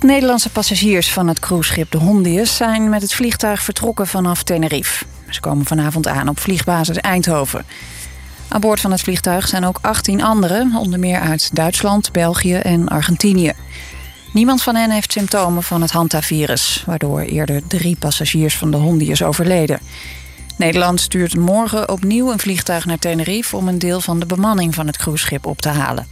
8 Nederlandse passagiers van het cruiseschip de Hondius zijn met het vliegtuig vertrokken vanaf Tenerife. Ze komen vanavond aan op vliegbasis Eindhoven. Aan boord van het vliegtuig zijn ook 18 anderen, onder meer uit Duitsland, België en Argentinië. Niemand van hen heeft symptomen van het hantavirus, waardoor eerder 3 passagiers van de Hondius overleden. Nederland stuurt morgen opnieuw een vliegtuig naar Tenerife om een deel van de bemanning van het cruiseschip op te halen.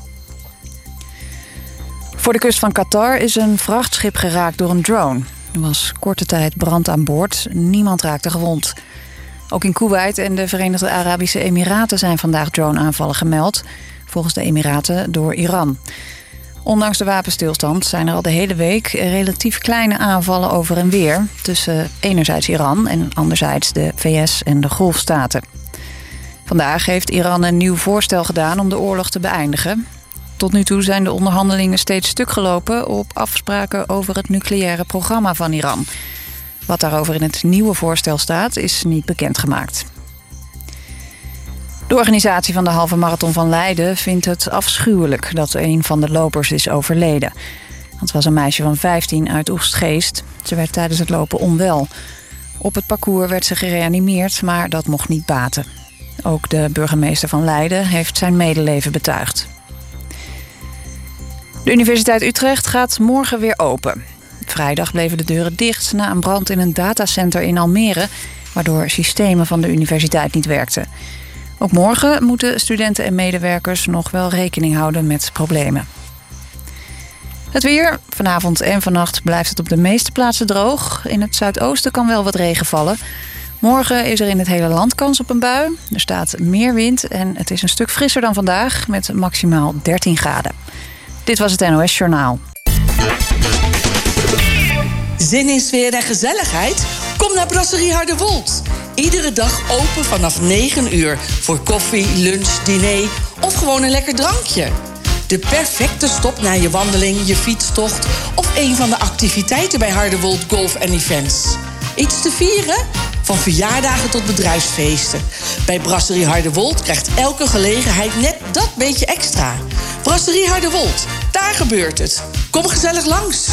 Voor de kust van Qatar is een vrachtschip geraakt door een drone. Er was korte tijd brand aan boord. Niemand raakte gewond. Ook in Kuwait en de Verenigde Arabische Emiraten zijn vandaag drone-aanvallen gemeld. Volgens de Emiraten door Iran. Ondanks de wapenstilstand zijn er al de hele week relatief kleine aanvallen over en weer tussen enerzijds Iran en anderzijds de VS en de Golfstaten. Vandaag heeft Iran een nieuw voorstel gedaan om de oorlog te beëindigen. Tot nu toe zijn de onderhandelingen steeds stuk gelopen op afspraken over het nucleaire programma van Iran. Wat daarover in het nieuwe voorstel staat, is niet bekendgemaakt. De organisatie van de halve marathon van Leiden vindt het afschuwelijk dat een van de lopers is overleden. Het was een meisje van 15 uit Oegstgeest. Ze werd tijdens het lopen onwel. Op het parcours werd ze gereanimeerd, maar dat mocht niet baten. Ook de burgemeester van Leiden heeft zijn medeleven betuigd. De Universiteit Utrecht gaat morgen weer open. Vrijdag bleven de deuren dicht na een brand in een datacenter in Almere, waardoor systemen van de universiteit niet werkten. Ook morgen moeten studenten en medewerkers nog wel rekening houden met problemen. Het weer. Vanavond en vannacht blijft het op de meeste plaatsen droog. In het zuidoosten kan wel wat regen vallen. Morgen is er in het hele land kans op een bui. Er staat meer wind en het is een stuk frisser dan vandaag met maximaal 13 graden. Dit was het NOS Journaal. Zin in sfeer en gezelligheid? Kom naar Brasserie Harderwold. Iedere dag open vanaf 9 uur voor koffie, lunch, diner of gewoon een lekker drankje. De perfecte stop na je wandeling, je fietstocht of een van de activiteiten bij Harderwold Golf en Events. Iets te vieren? Van verjaardagen tot bedrijfsfeesten. Bij Brasserie Harderwold krijgt elke gelegenheid net dat beetje extra. Brasserie Harderwold, daar gebeurt het. Kom gezellig langs.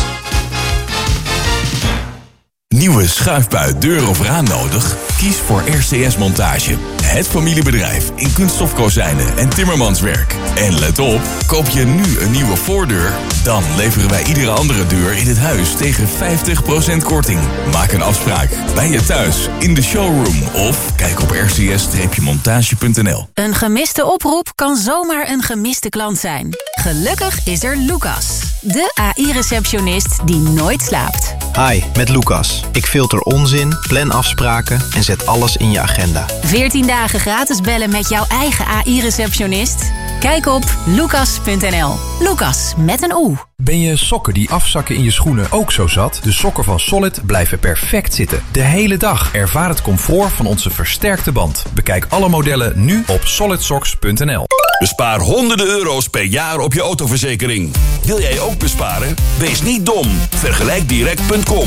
Nieuwe schuifbui, deur of raam nodig? Kies voor RCS Montage. Het familiebedrijf in kunststofkozijnen en timmermanswerk. En let op, koop je nu een nieuwe voordeur, dan leveren wij iedere andere deur in het huis tegen 50% korting. Maak een afspraak bij je thuis, in de showroom of kijk op rcs-montage.nl. Een gemiste oproep kan zomaar een gemiste klant zijn. Gelukkig is er Lucas, de AI-receptionist die nooit slaapt. Hi, met Lucas. Ik filter onzin, plan afspraken en zet alles in je agenda. 14 dagen gratis bellen met jouw eigen AI-receptionist? Kijk op lucas.nl. Lucas met een O. Ben je sokken die afzakken in je schoenen ook zo zat? De sokken van Solid blijven perfect zitten. De hele dag. Ervaar het comfort van onze versterkte band. Bekijk alle modellen nu op solidsocks.nl. Bespaar honderden euro's per jaar op je autoverzekering. Wil jij ook besparen? Wees niet dom. Vergelijkdirect.com.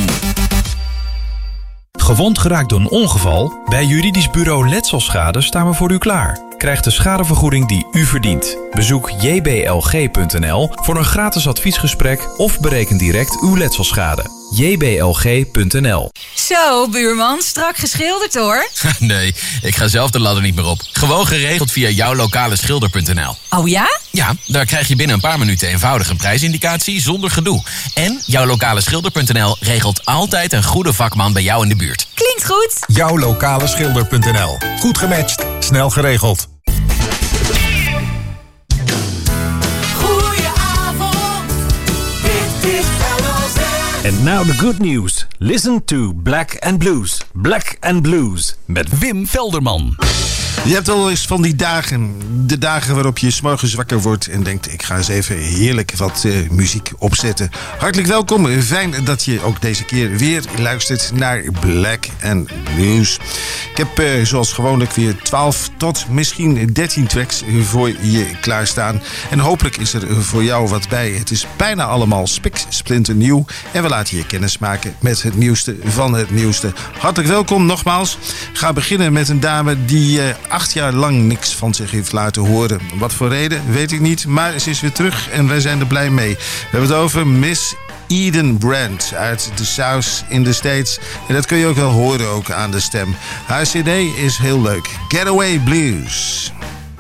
Gewond geraakt door een ongeval? Bij Juridisch Bureau Letselschade staan we voor u klaar. Krijg de schadevergoeding die u verdient. Bezoek jblg.nl voor een gratis adviesgesprek of bereken direct uw letselschade. jblg.nl. Zo, buurman, strak geschilderd hoor. Nee, ik ga zelf de ladder niet meer op. Gewoon geregeld via jouwlokaleschilder.nl. Oh ja? Ja, daar krijg je binnen een paar minuten eenvoudig een prijsindicatie zonder gedoe. En jouwlokaleschilder.nl regelt altijd een goede vakman bij jou in de buurt. Klinkt goed. Jouwlokaleschilder.nl. Goed gematcht, snel geregeld. And now the good news. Listen to Black and Blues. Black and Blues met Wim Velderman. Je hebt wel eens van die dagen, de dagen waarop je 's morgens wakker wordt en denkt, ik ga eens even heerlijk wat muziek opzetten. Hartelijk welkom, fijn dat je ook deze keer weer luistert naar Black and Blues. Ik heb zoals gewoonlijk weer 12 tot misschien 13 tracks voor je klaarstaan. En hopelijk is er voor jou wat bij. Het is bijna allemaal spiksplinternieuw en we laten je kennis maken met het nieuwste van het nieuwste. Hartelijk welkom nogmaals. Ik ga beginnen met een dame die 8 jaar lang niks van zich heeft laten horen. Wat voor reden, weet ik niet. Maar ze is weer terug en wij zijn er blij mee. We hebben het over Miss Eden Brand uit de South in de States. En dat kun je ook wel horen ook aan de stem. Haar cd is heel leuk. Getaway Blues.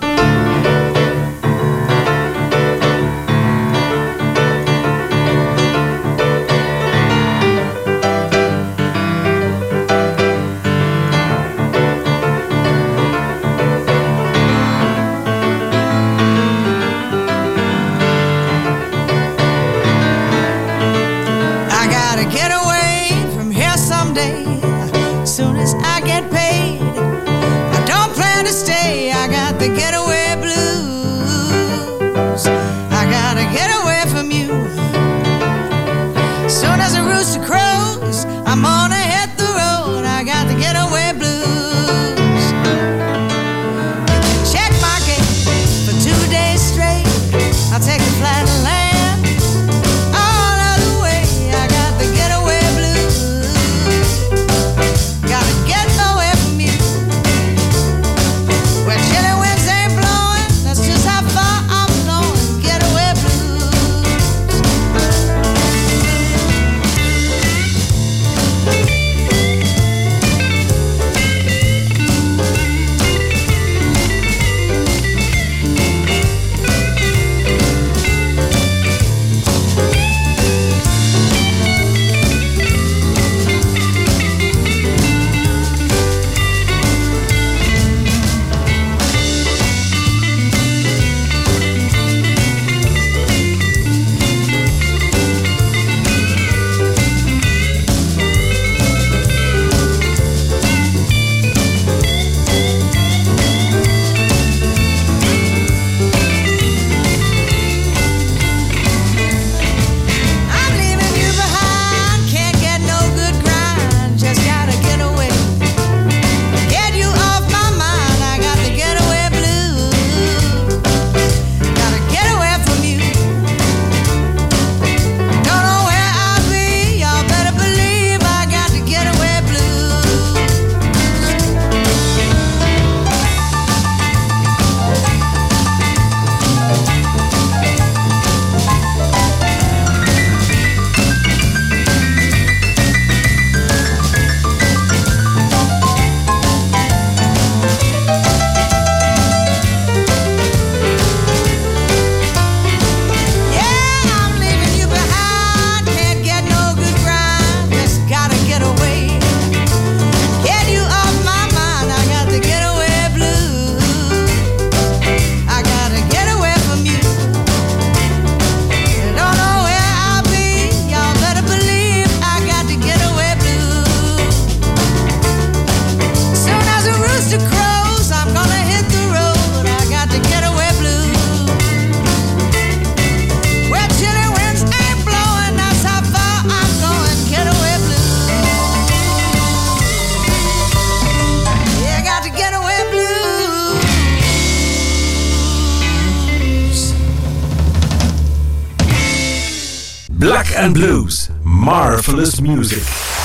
Black and Blues, marvelous music.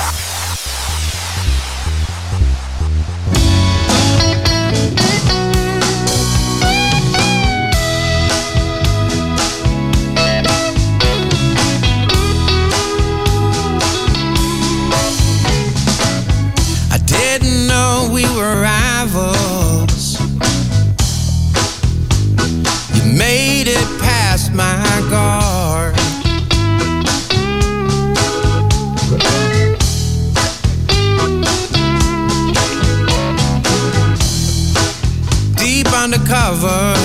I didn't know we were rivals. You made it past my guard. Undercover,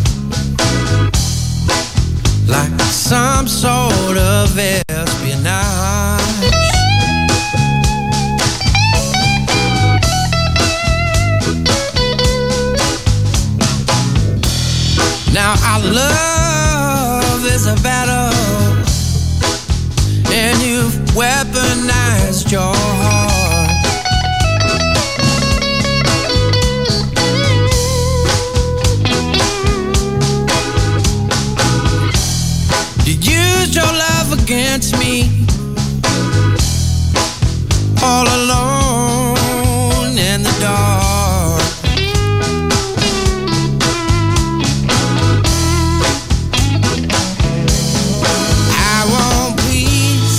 like some sort of espionage. Now our love is a battle, and you've weaponized your heart. Your love against me, all alone in the dark. I want peace,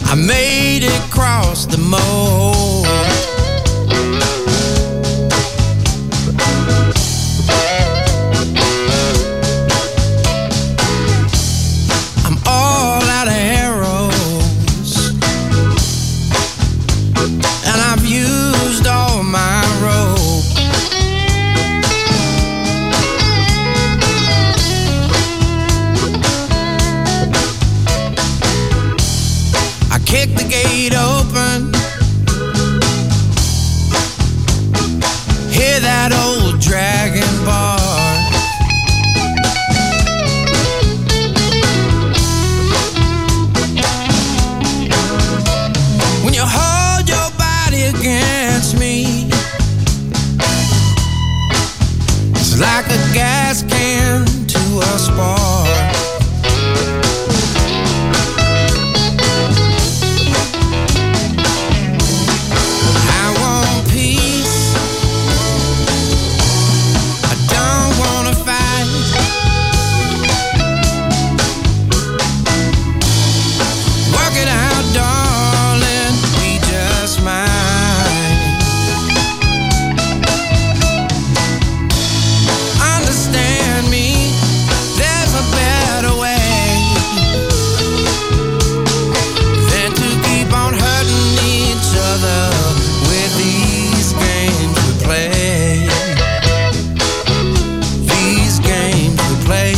I made it across the moat. I'm all out of arrows, and I've used all my rope. I kicked the gate open, hear that old dragon bark. When you hold your body against me, it's like a gas can to a spark. I want peace, I don't wanna fight. Work it out, darling, we just might. Understand me, there's a better way than to keep on hurting each other with these games we play. These games we play.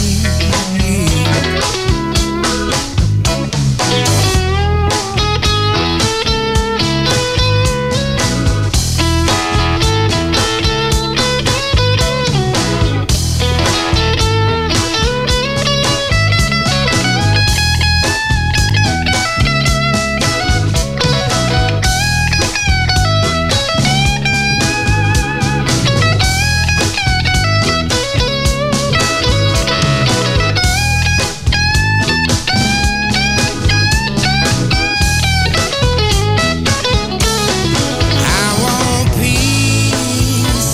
I want peace,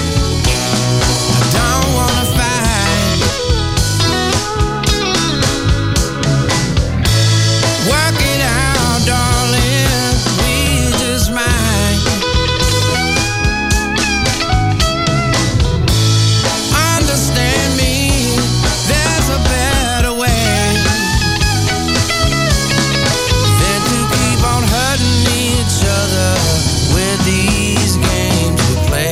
I don't wanna fight. Work it out, darling, we just might. Understand me, there's a better way than to keep on hurting each other with these games we play.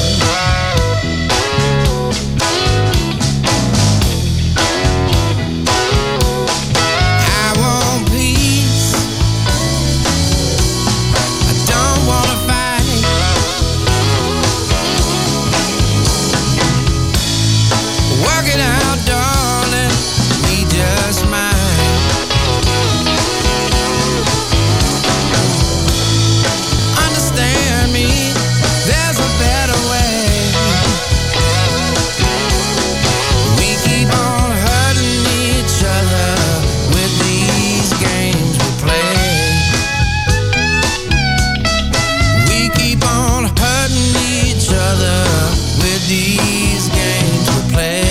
I want peace, I don't wanna fight. Work it out, darling, we just might. Understand me, there's a better way. We keep on hurting each other with these games we play. We keep on hurting each other with these games we play.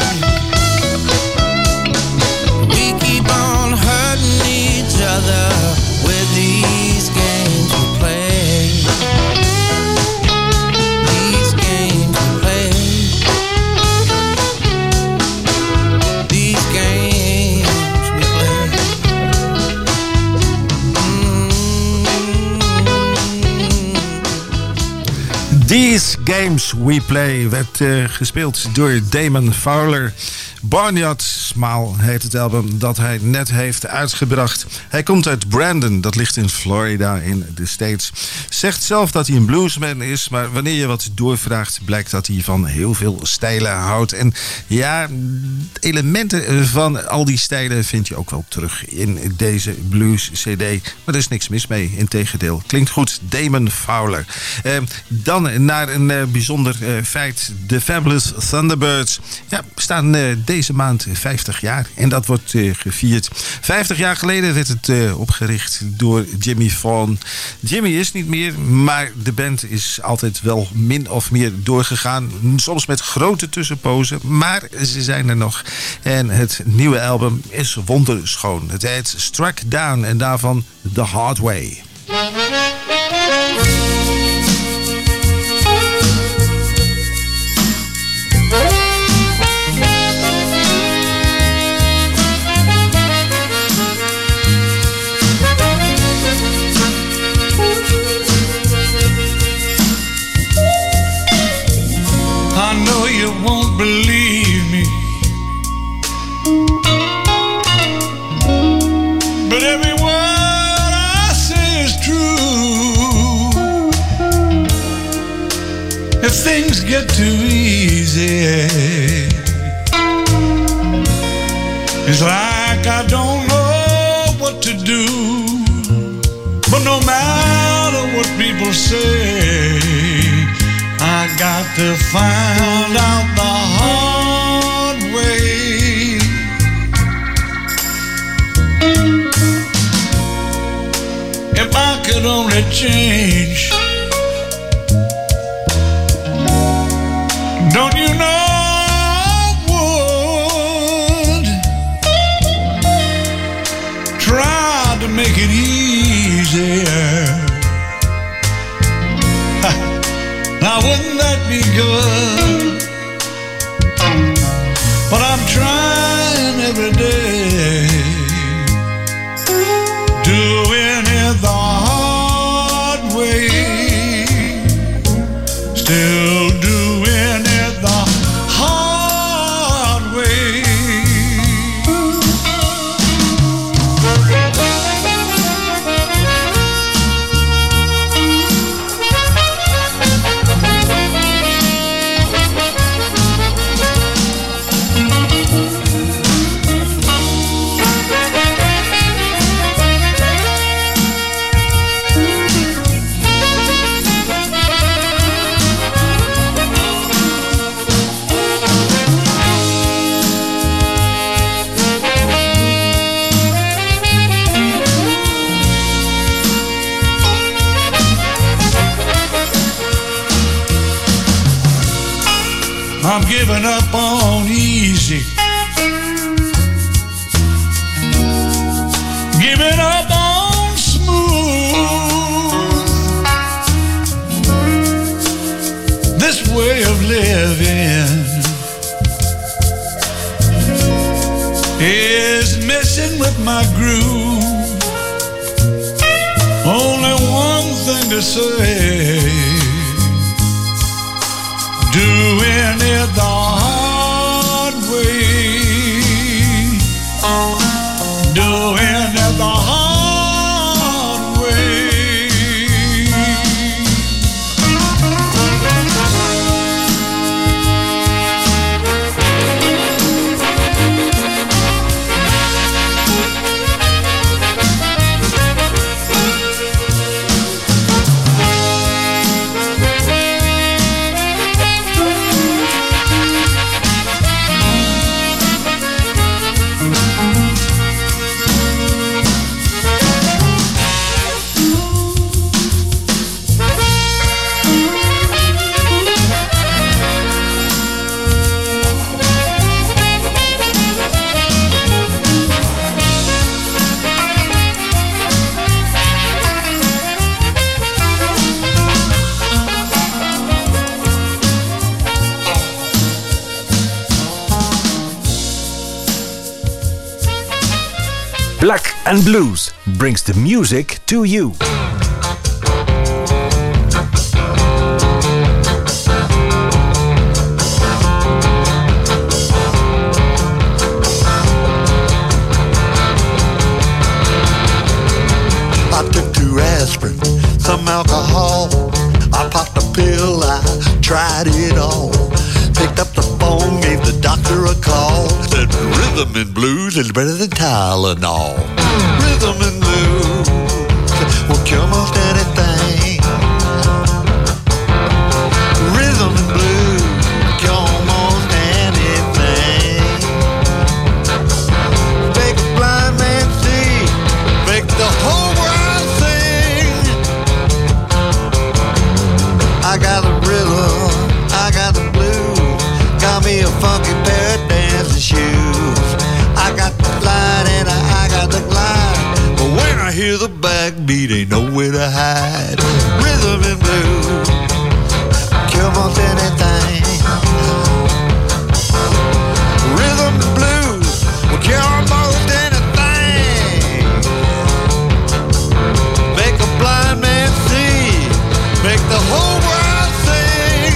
We keep on hurting each other with these games we play. These games we play. These games we play. These Games We Play werd gespeeld door Damon Fowler. Barnyard Smile heet het album dat hij net heeft uitgebracht. Hij komt uit Brandon, dat ligt in Florida in de States. Zegt zelf dat hij een bluesman is, maar wanneer je wat doorvraagt blijkt dat hij van heel veel stijlen houdt. En ja, elementen van al die stijlen vind je ook wel terug in deze blues CD. Maar er is niks mis mee, integendeel. Klinkt goed, Damon Fowler. Dan naar een bijzonder feit. De Fabulous Thunderbirds staan deze maand 50 jaar. En dat wordt gevierd. 50 jaar geleden werd het opgericht door Jimmy Vaughan. Jimmy is niet meer, maar de band is altijd wel min of meer doorgegaan. Soms met grote tussenpozen, maar ze zijn er nog. En het nieuwe album is wonderschoon. Het heet Struck Down en daarvan The Hard Way. I know you won't believe me, but every word I say is true. If things get too easy, it's like I don't know what to do. But no matter what people say, I got to find out the hard way. If I could only change, don't you know I would try to make it easier. Now wouldn't that be good? But I'm trying every day, doing it the hard way, still doing it the hard way. I'm giving up on easy, giving up on smooth. This way of living is messing with my groove. Only one thing to say, doing it the hard way, doing it the hard way. Black and Blues brings the music to you. I took 2 aspirin, some alcohol. I popped a pill, I tried it all. Picked up the phone, gave the doctor a call. Said rhythm and blues is better than Tylenol. Rhythm and blues will cure most anything. Rhythm and blues will cure most anything. hear the backbeat, ain't nowhere to hide. Rhythm and blues, kill most anything. Rhythm and blues will kill most anything. Make a blind man see, make the whole world sing.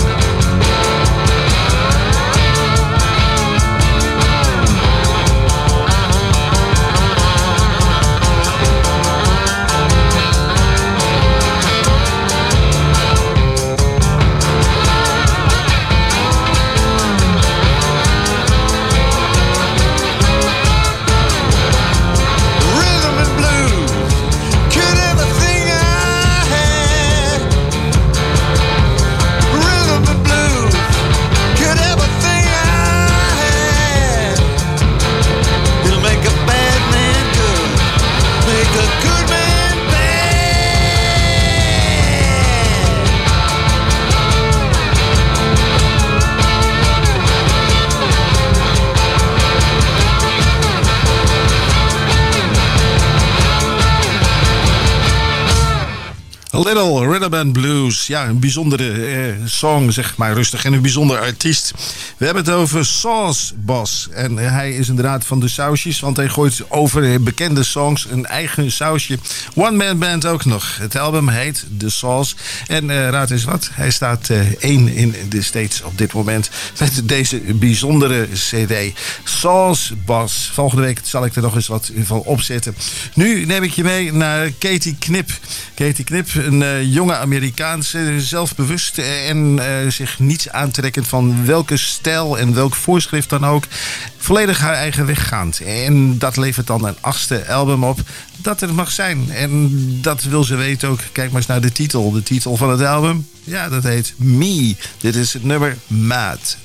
A Little Rhythm and Blues. Ja, een bijzondere song, zeg maar rustig. En een bijzonder artiest. We hebben het over Sauce Boss. En hij is inderdaad van de sausjes. Want hij gooit over bekende songs een eigen sausje. One Man Band ook nog. Het album heet The Sauce. En raad eens wat. Hij staat 1 in de States op dit moment. Met deze bijzondere cd. Sauce Boss. Volgende week zal ik er nog eens wat van opzetten. Nu neem ik je mee naar Katie Knip. Katie Knip, een jonge Amerikaanse, zelfbewust en zich niets aantrekkend van welke stijl en welk voorschrift dan ook. Volledig haar eigen weg gaand. En dat levert dan een 8e album op dat er mag zijn. En dat wil ze weten ook. Kijk maar eens naar de titel. De titel van het album, ja, dat heet Me. Dit is het nummer Mad.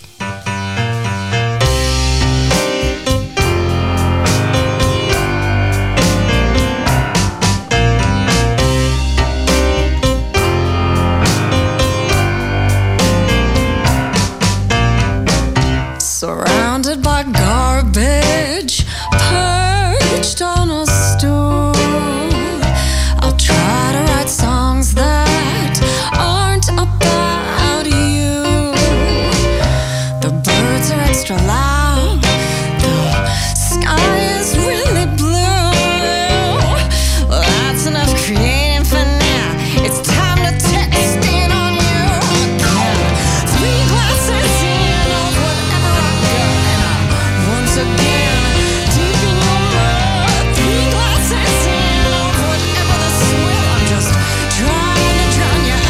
Surrounded by garbage, perched on a stool. I'll try to write songs that aren't about you. The birds are extra loud. The sky is really blue. Well, that's enough creating for now. It's time to text in on you again. 3 glasses in of whatever I got, and I'm once again deep in your mud. 3 glasses in of whatever the swill. I'm just trying to drown you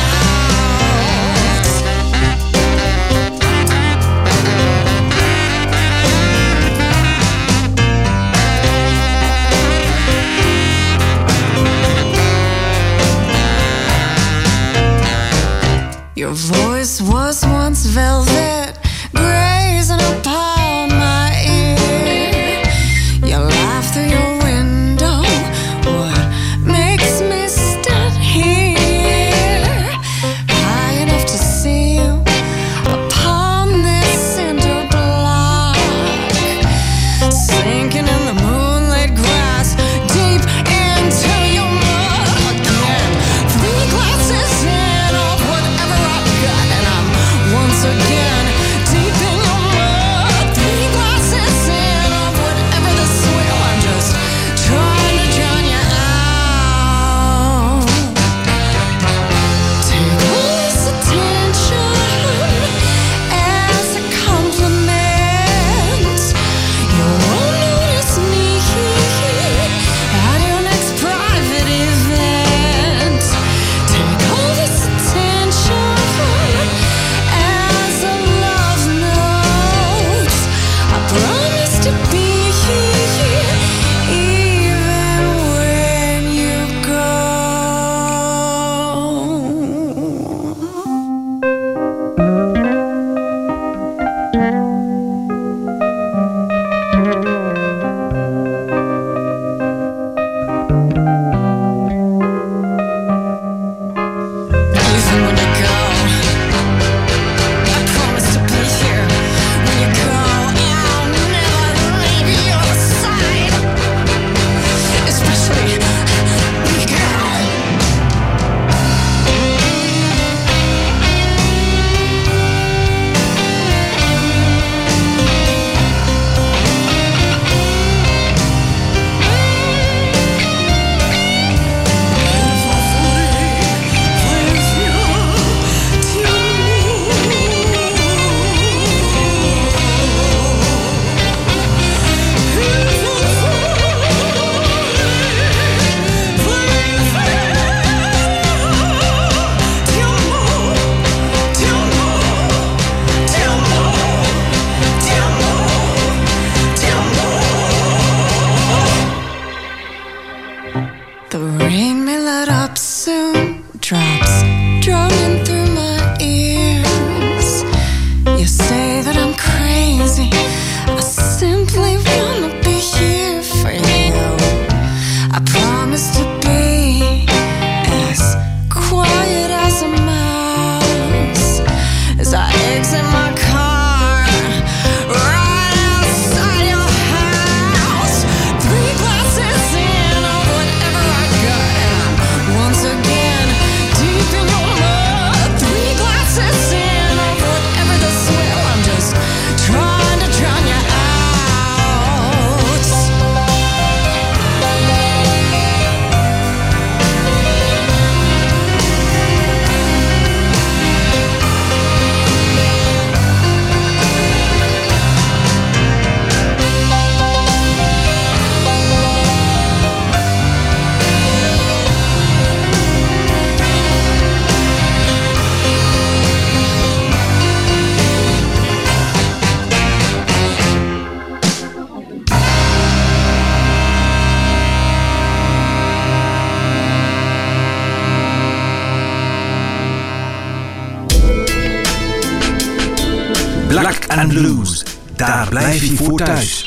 out. Your voice was once velvet, grazing upon my ear. You laugh through your window. What makes me stand here, high enough to see you upon this cinder block, sinking in the moonlit grass, deep into your mud again. 3 glasses in of whatever I got, and I'm once again The rain may let up soon, drops droning through my ears. You say that I'm crazy, I simply wanna be here for you. I promise to be as quiet as a mouse as I exit my car right outside your house. 3 glasses in of whatever I got, and once again deep in your mud. 3 glasses in of whatever the swell. I'm just trying to drown you out. Black and Blues, daar blijf je voor thuis.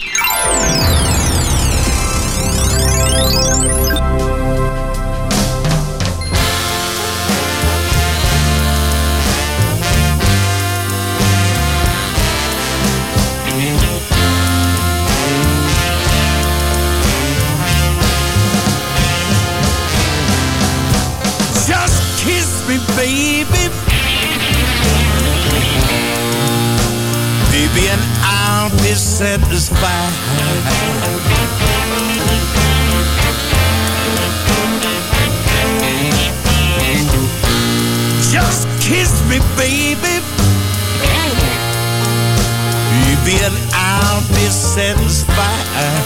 Just kiss me, baby. Baby, and I'll be satisfied. Just kiss me, baby. Baby, and I'll be satisfied.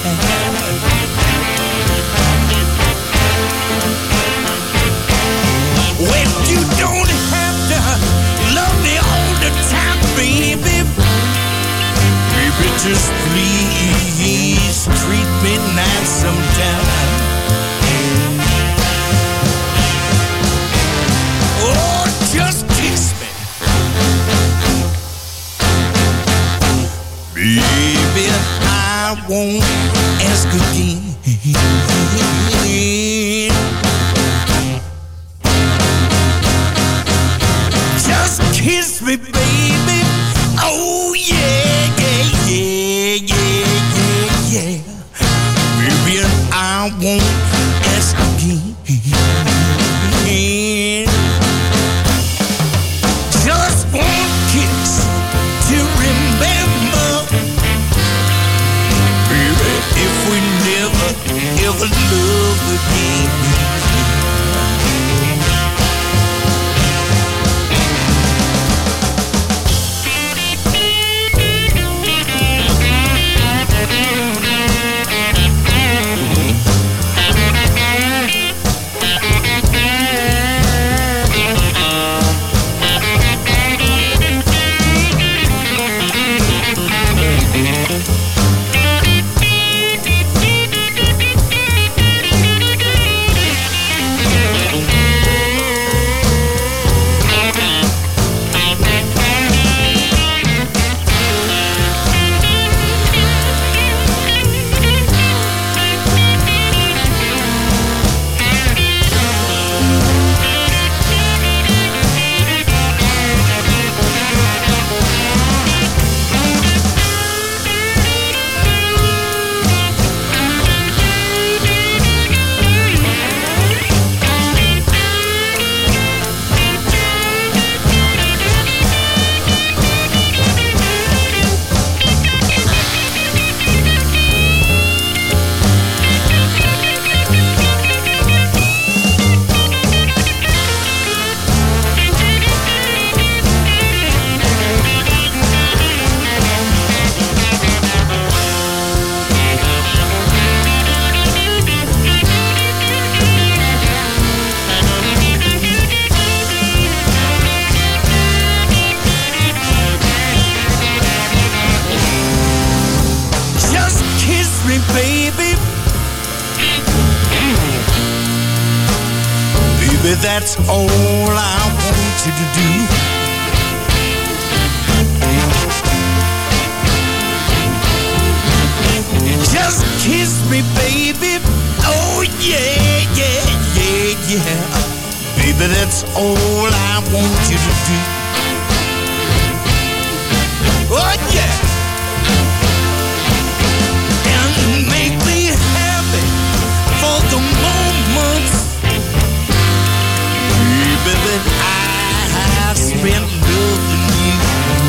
Well, you don't have to love me all the time, baby. Baby, just please treat me nice sometime. Oh, just kiss me. Baby, I won't ask Baby, that's all I want you to do. Just kiss me, baby. Oh, yeah, yeah, yeah, yeah. Baby, that's all I want you to do. Oh, yeah. And make me happy for the moments, baby, that I have spent loving you.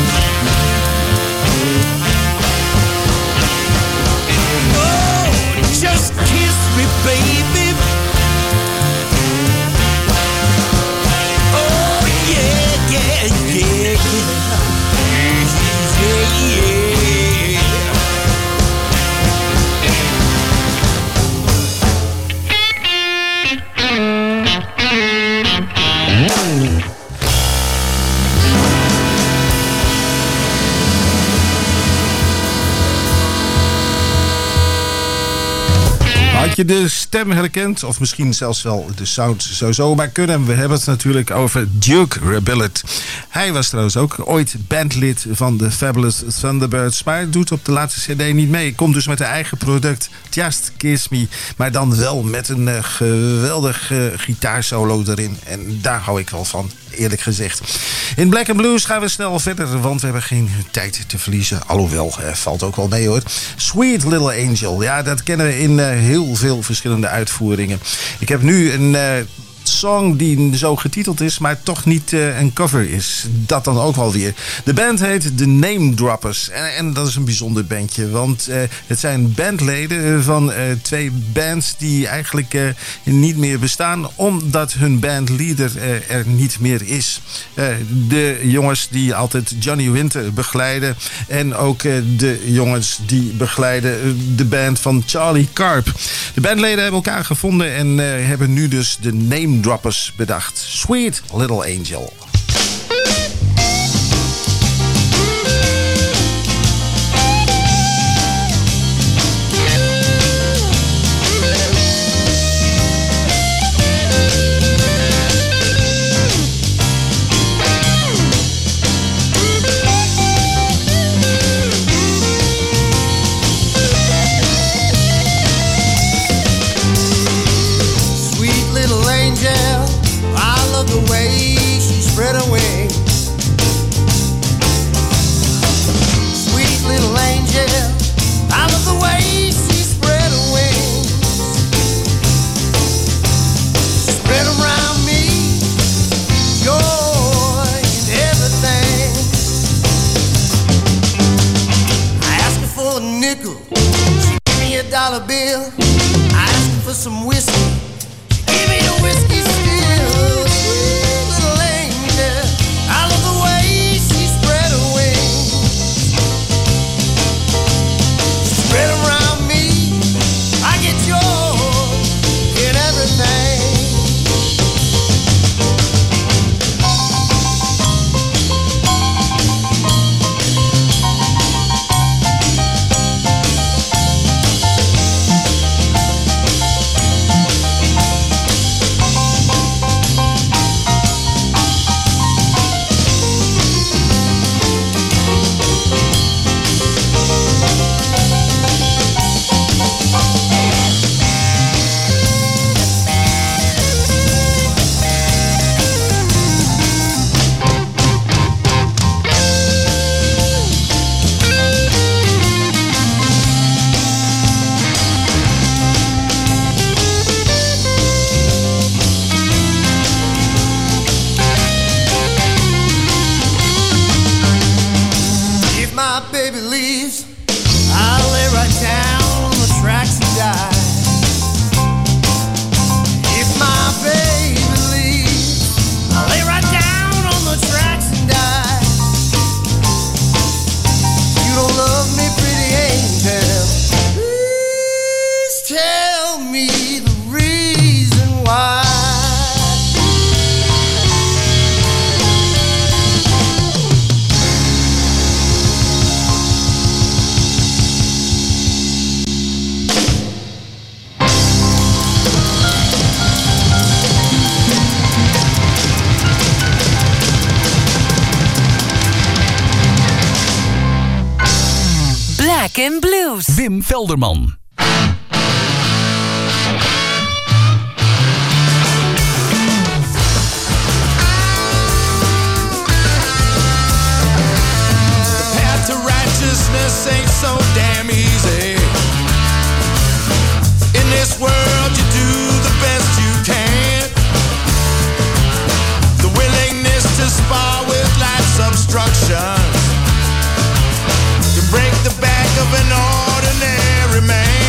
Oh, just kiss me, baby. Oh, yeah, yeah, yeah, yeah. Yeah, yeah. Had je de stem herkend? Of misschien zelfs wel de sound zou zomaar kunnen. We hebben het natuurlijk over Duke Rabbitt. Hij was trouwens ook ooit bandlid van de Fabulous Thunderbirds. Maar doet op de laatste cd niet mee. Komt dus met een eigen product, Just Kiss Me. Maar dan wel met een geweldig gitaarsolo erin. En daar hou ik wel van, eerlijk gezegd. In Black & Blues gaan we snel verder, want we hebben geen tijd te verliezen. Alhoewel, valt ook wel mee hoor. Sweet Little Angel, ja, dat kennen we in heel veel verschillende uitvoeringen. Ik heb nu een song die zo getiteld is, maar toch niet een cover is. Dat dan ook wel weer. De band heet The Name Droppers. En dat is een bijzonder bandje, want het zijn bandleden van twee bands die eigenlijk niet meer bestaan, omdat hun bandleader er niet meer is. De jongens die altijd Johnny Winter begeleiden en ook de jongens die begeleiden de band van Charlie Karp. De bandleden hebben elkaar gevonden en hebben nu dus de Name Droppers bedacht. Sweet Little Angel. $1 bill. I asked her for some whiskey. She gave me the whiskey still. Sweet little angel, Black and Blues. Wim Velderman. To righteousness ain't so damn easy. In this world you do the best you can. The willingness to spar with life's obstructions can break the back of an ordinary man.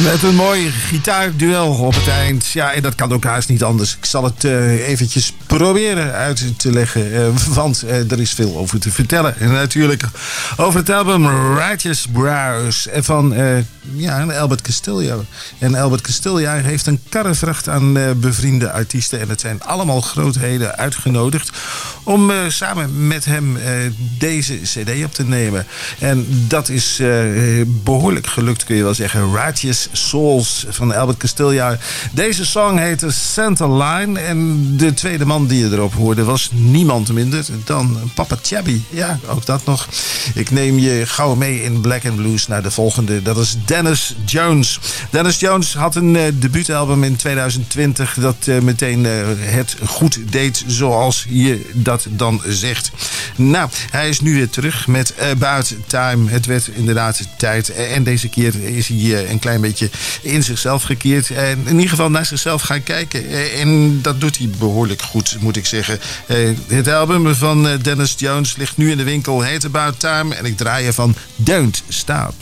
Met een mooi gitaarduel op het eind. Ja, en dat kan ook haast niet anders. Ik zal het eventjes proberen uit te leggen. Want er is veel over te vertellen. En natuurlijk over het album Righteous Brows van Albert Castillo. En Albert Castillo heeft een karrevracht aan bevriende artiesten. En het zijn allemaal grootheden uitgenodigd om samen met hem deze cd op te nemen. En dat is behoorlijk gelukt, kun je wel zeggen. Righteous Souls van Albert Castillo. Deze song heette Center Line. En de tweede man die je erop hoorde was niemand minder dan Papa Chabby. Ja, ook dat nog. Ik neem je gauw mee in Black and Blues naar de volgende. Dat is Dennis Jones. Dennis Jones had een debuutalbum in 2020 dat meteen het goed deed, zoals je dat dan zegt. Nou, hij is nu weer terug met About Time. Het werd inderdaad tijd. En deze keer is hij een klein beetje in zichzelf gekeerd. En in ieder geval naar zichzelf gaan kijken. En dat doet hij behoorlijk goed, moet ik zeggen. Het album van Dennis Jones ligt nu in de winkel. Heet About Time. En ik draai je van Don't Stop.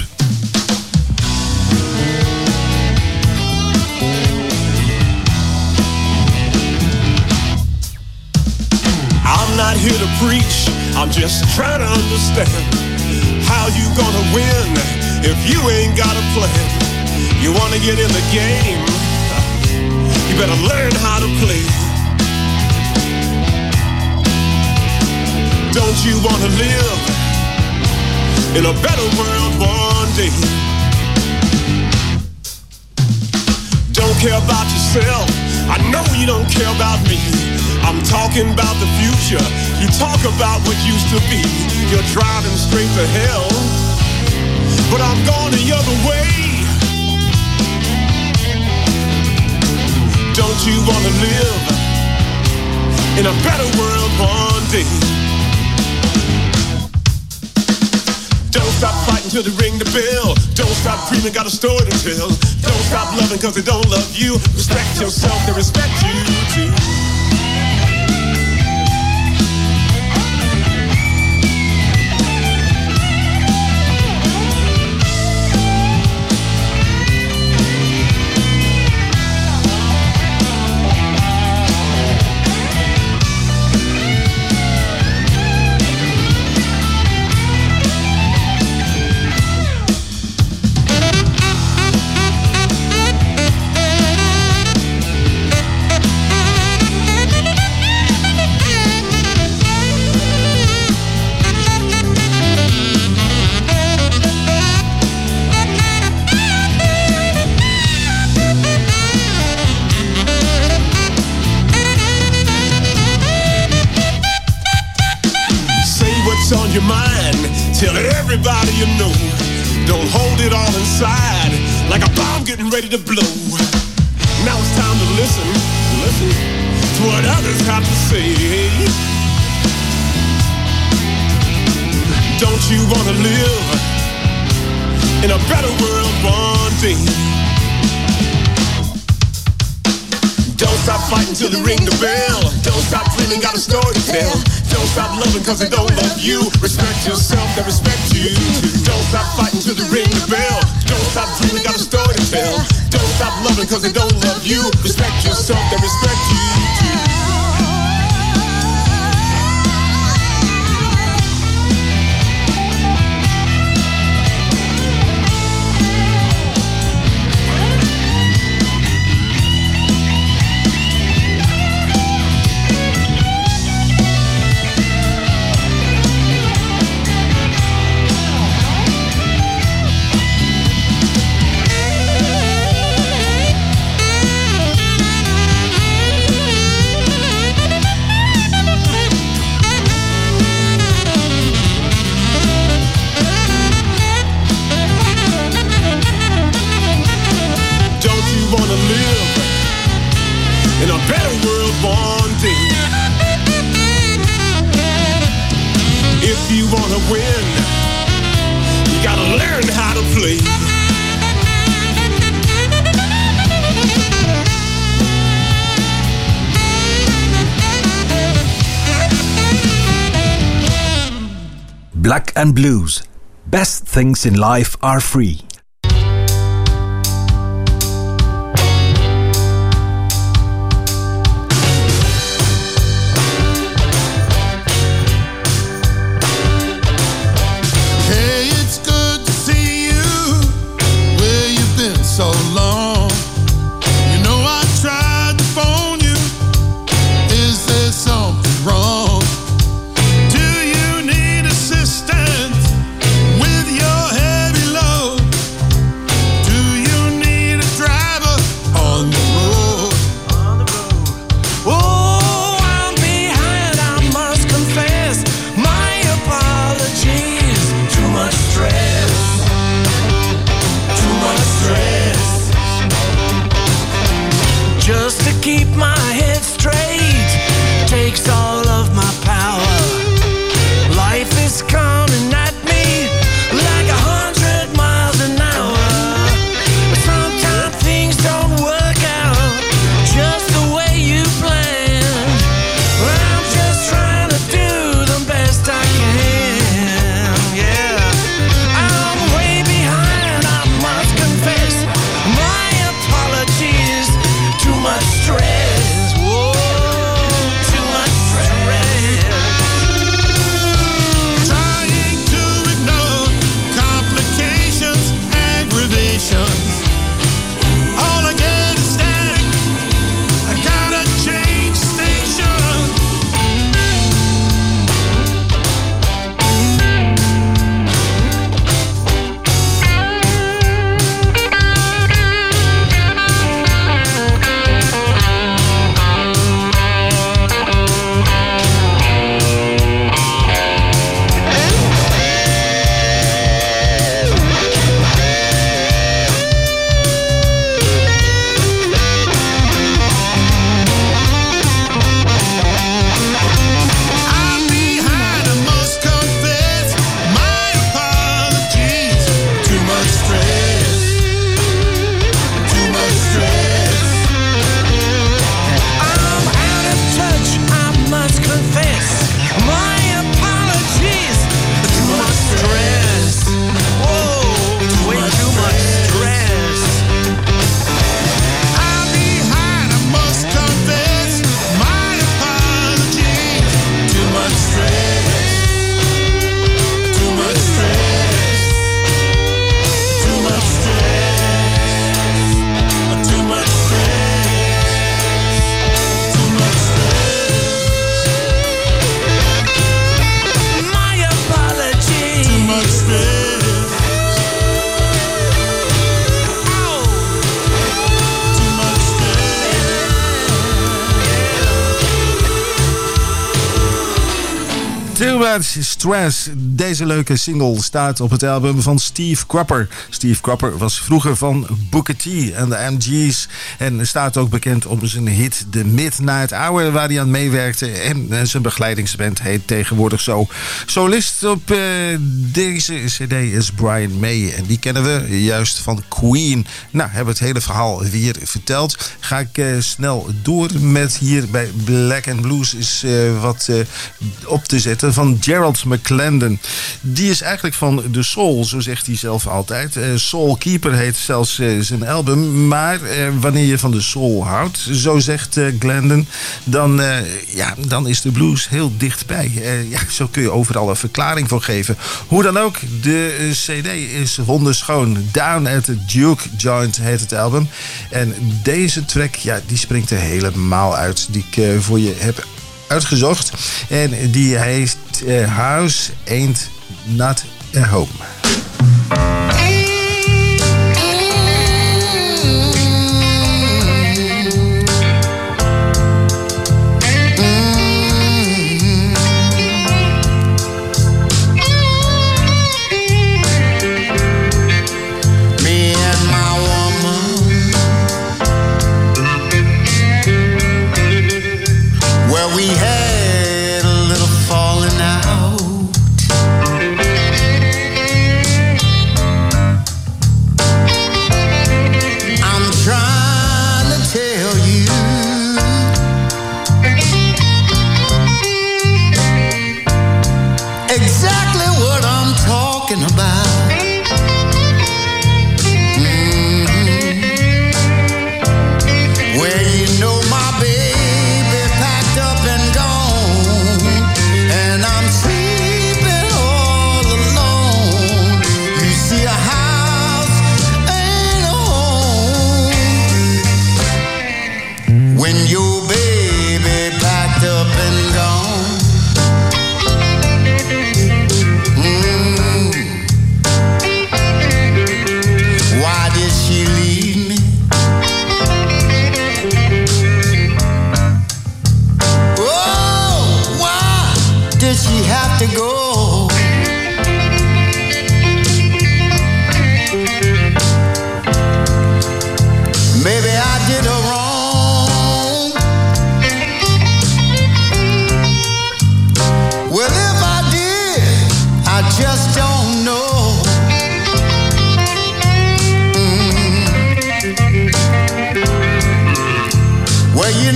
I'm not here to preach, I'm just trying to understand how you gonna win if you ain't got a plan. You wanna get in the game, you better learn how to play. Don't you wanna live in a better world one day? Don't care about yourself, I know you don't care about me. I'm talking about the future. You talk about what used to be. You're driving straight to hell, but I'm going the other way. Don't you want to live in a better world one day? Don't stop fighting till they ring the bell. Don't stop dreaming, got a story to tell. Don't stop loving cause they don't love you. Respect yourself, they respect you too. On your mind, tell everybody you know. Don't hold it all inside like a bomb getting ready to blow. Now it's time to listen to what others have to say. Don't you want to live in a better world one day? Don't stop fighting till they ring the bell. Don't stop dreaming, got a story to tell. Don't stop loving cause they don't love you. Respect yourself, they respect you. Don't stop fighting till they ring the bell. Don't stop dreaming, got a story to tell. Don't stop loving cause they don't love you. Respect yourself, they respect you too. Win, you gotta learn how to play. Black and Blues. Best things in life are free. Too Much Stress. Deze leuke single staat op het album van Steve Cropper. Steve Cropper was vroeger van Booker T en de MG's. En staat ook bekend om zijn hit The Midnight Hour, waar hij aan meewerkte. En zijn begeleidingsband heet tegenwoordig zo. Solist op deze cd is Brian May. En die kennen we juist van Queen. Nou, hebben het hele verhaal weer verteld. Ga ik snel door met hier bij Black and Blues is wat op te zetten van Gerald McClendon. Die is eigenlijk van de soul, zo zegt hij zelf altijd. Soul Keeper heet zelfs zijn album. Maar wanneer je van de soul houdt, zo zegt Glendon, dan is de blues heel dichtbij. Zo kun je overal een verklaring voor geven. Hoe dan ook, de cd is wonderschoon. Down at the Duke Joint heet het album. En deze track, die springt er helemaal uit, die ik voor je heb uitgezocht. En die heet House Ain't Not a Home.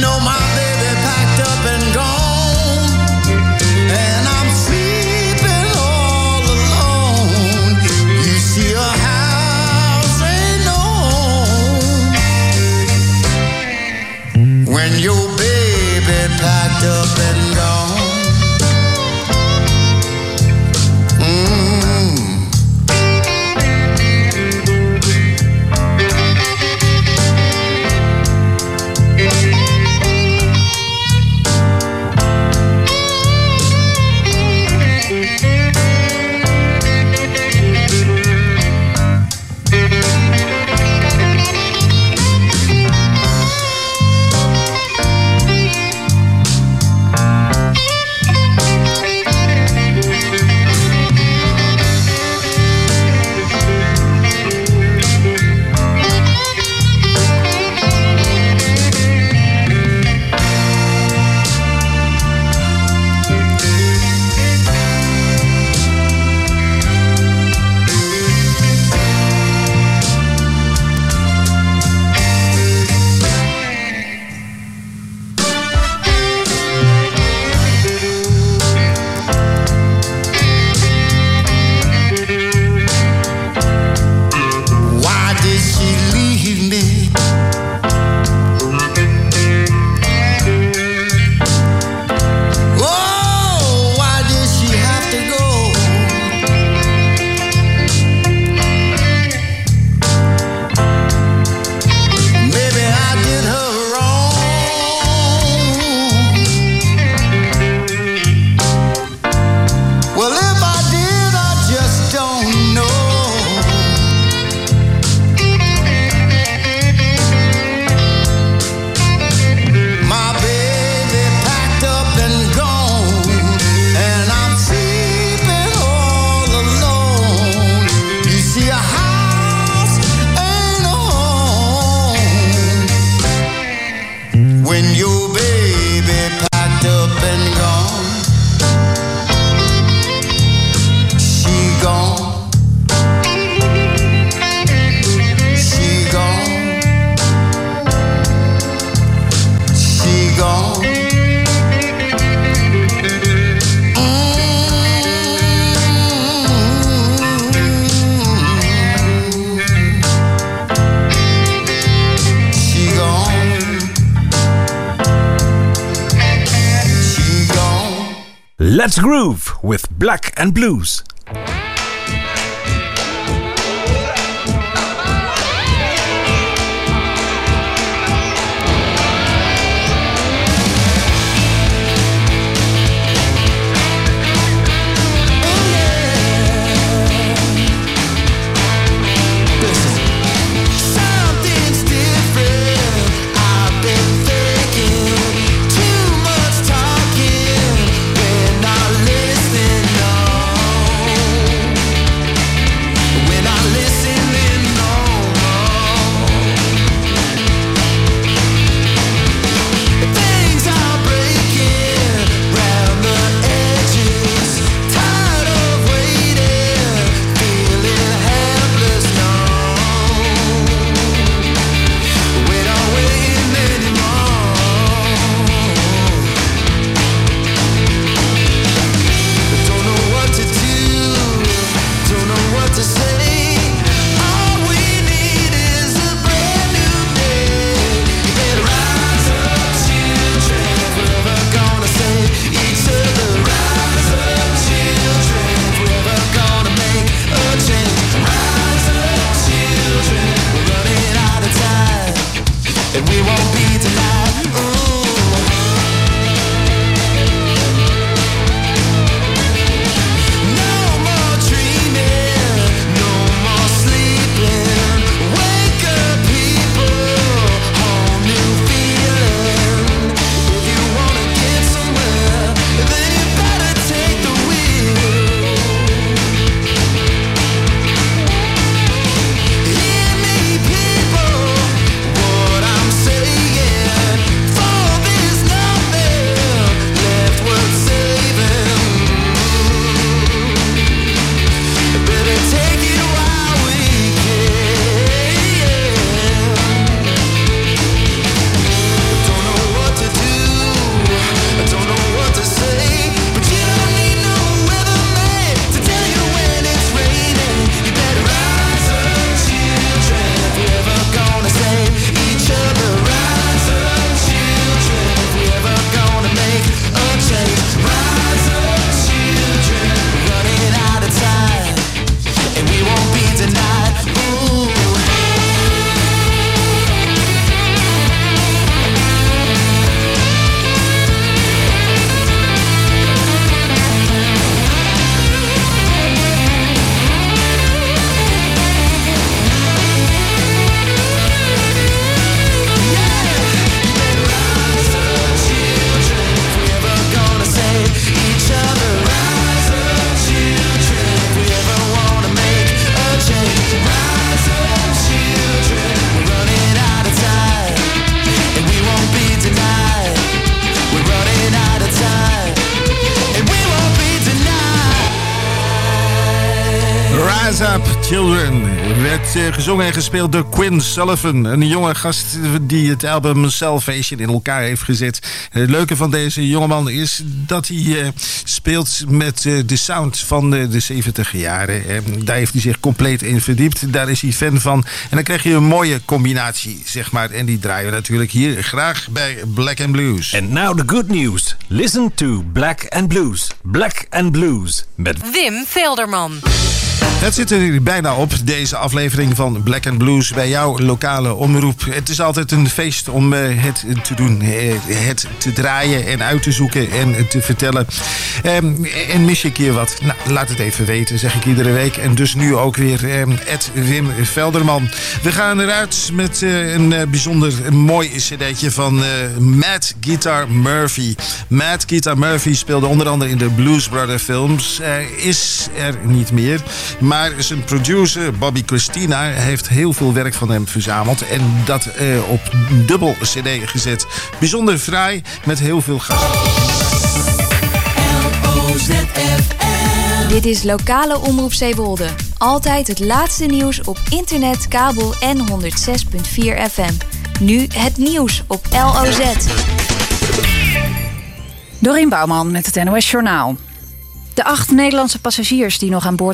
Baby packed up and gone, and I'm sleeping Let's groove with Black and Blues. Children werd gezongen en gespeeld door Quinn Sullivan. Een jonge gast die het album Salvation in elkaar heeft gezet. Het leuke van deze jongeman is dat hij speelt met de sound van de 70 jaren. Daar heeft hij zich compleet in verdiept. Daar is hij fan van. En dan krijg je een mooie combinatie, zeg maar. En die draaien we natuurlijk hier graag bij Black and Blues. And now the good news. Listen to Black and Blues. Black and Blues met Wim Velderman. Het zit er bijna op, deze aflevering van Black and Blues bij jouw lokale omroep. Het is altijd een feest om het te doen, het te draaien en uit te zoeken en te vertellen. En mis je een keer wat? Nou, laat het even weten, zeg ik iedere week. En dus nu ook weer Wim Velderman. We gaan eruit met een bijzonder mooi cd'tje van Mad Guitar Murphy. Mad Guitar Murphy speelde onder andere in de Blues Brothers films. Is er niet meer. Maar zijn producer Bobby Christina heeft heel veel werk van hem verzameld. En dat op dubbel cd gezet. Bijzonder fraai met heel veel gasten. Dit is lokale omroep Zeewolde. Altijd het laatste nieuws op internet, kabel en 106.4 FM. Nu het nieuws op LOZ. Dorien Bouwman met het NOS Journaal. De 8 Nederlandse passagiers die nog aan boord